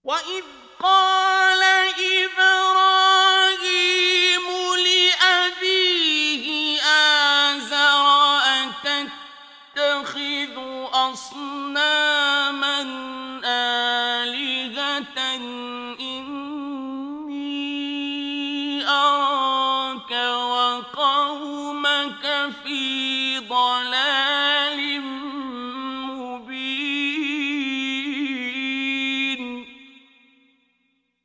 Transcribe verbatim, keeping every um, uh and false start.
وَإِذْ قَالَ إِبْرَاهِيمُ لِأَبِيهِ آزَرَ أَتَتَّخِذُ أَصْنَامًا آلِهَةً إِنِّي أَرَاكَ وَقَوْمَكَ فِي ضَلَالٍ